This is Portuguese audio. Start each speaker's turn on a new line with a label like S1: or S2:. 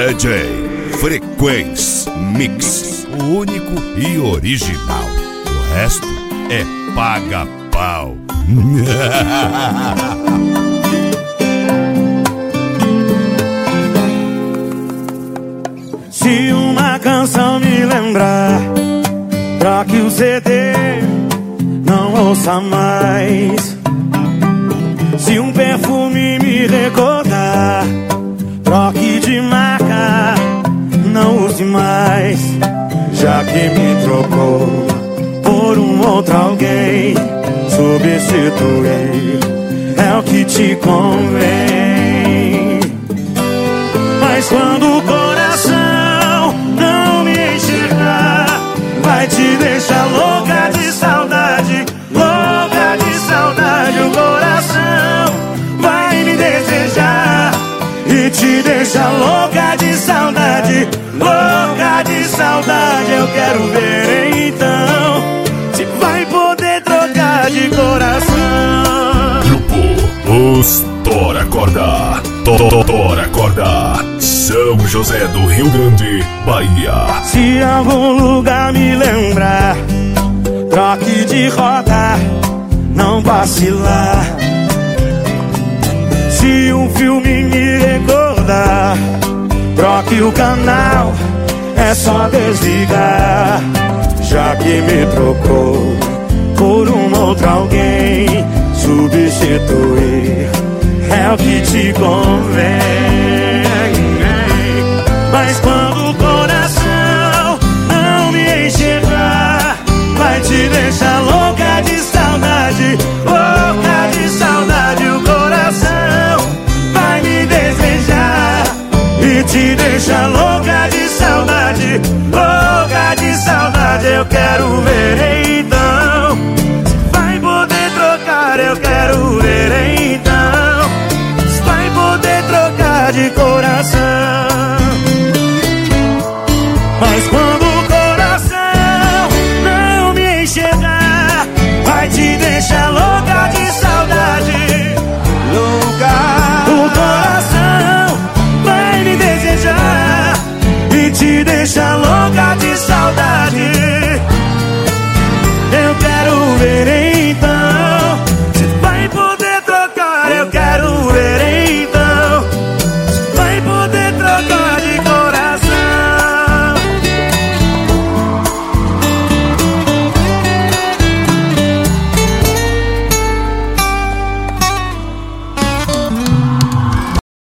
S1: DJ Frequência Mix, o único e original. O resto é paga-pau.
S2: Se uma canção me lembrar, troque o CD, não ouça mais. Se um perfume me recordar, troque de marca, não use mais. Já que me trocou por um outro alguém, substituir é o que te convém. Mas quando o coração não me enxergar, vai te deixar louca de saudade, louca de saudade. O coração vai me desejar e te deixar louca de saudade, louca de saudade. Eu quero ver então se vai poder trocar de coração.
S1: Grupo Os Tora Corda, Tora Corda, São José do Rio Grande, Bahia.
S2: Se algum lugar me lembrar, troque de rota, não vacilar. Se um filme me recordar, troque o canal, é só desligar. Já que me trocou por um outro alguém, substituir é o que te convém. Mas quando o coração não me enxergar, vai te deixar louca de saudade, louca de saudade. O coração vai me desejar e te deixar louca de saudade, louca de saudade. Eu quero ver